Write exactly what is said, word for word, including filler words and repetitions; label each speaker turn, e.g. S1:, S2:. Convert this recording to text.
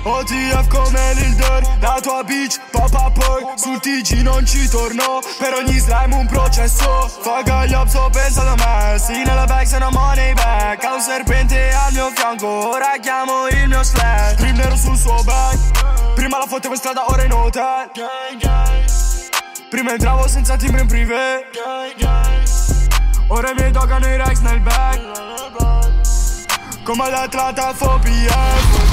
S1: O T F come Lil Durk, la tua bitch, Papa Poi. Sul T G non ci torno, per ogni slime un processo. Fuck agli ops, ho pensato a me. Sì nella bag, se no money back. Ha un serpente al mio fianco, ora chiamo il mio slash. Dream nero sul suo back, prima la fottevo in strada, ora in hotel. Prima entravo senza timbro in privé, ora i miei dog hanno i Rex nel bag. Come l'Atlanta F O P F.